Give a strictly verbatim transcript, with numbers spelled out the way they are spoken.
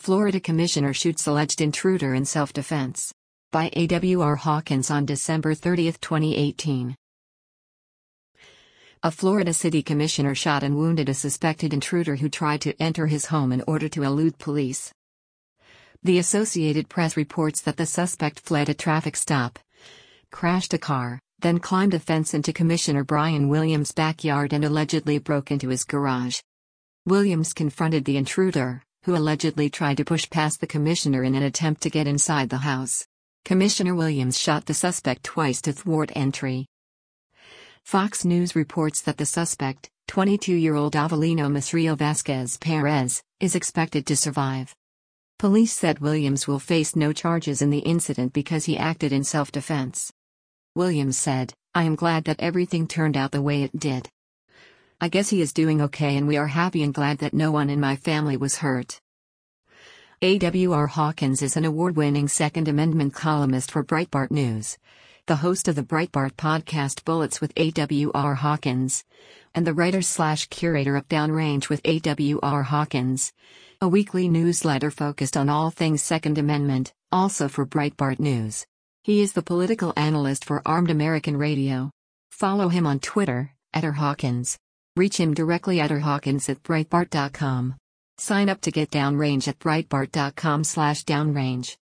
Florida Commissioner shoots alleged intruder in self-defense. By A W R Hawkins on December thirtieth, twenty eighteen. A Florida city commissioner shot and wounded a suspected intruder who tried to enter his home in order to elude police. The Associated Press reports that the suspect fled a traffic stop, crashed a car, then climbed a fence into Commissioner Brian Williams' backyard and allegedly broke into his garage. Williams confronted the intruder, who allegedly tried to push past the commissioner in an attempt to get inside the house. Commissioner Williams shot the suspect twice to thwart entry. Fox News reports that the suspect, twenty-two-year-old Avelino Masrio Vasquez Perez, is expected to survive. Police said Williams will face no charges in the incident because he acted in self-defense. Williams said, "I am glad that everything turned out the way it did. I guess he is doing okay and we are happy and glad that no one in my family was hurt." A W R Hawkins is an award-winning Second Amendment columnist for Breitbart News, the host of the Breitbart podcast Bullets with A W R Hawkins, and the writer-slash-curator of Downrange with A W R Hawkins, a weekly newsletter focused on all things Second Amendment, also for Breitbart News. He is the political analyst for Armed American Radio. Follow him on Twitter, at r hawkins. Reach him directly at r hawkins at breitbart dot com. Sign up to get Downrange at breitbart dot com slash downrange.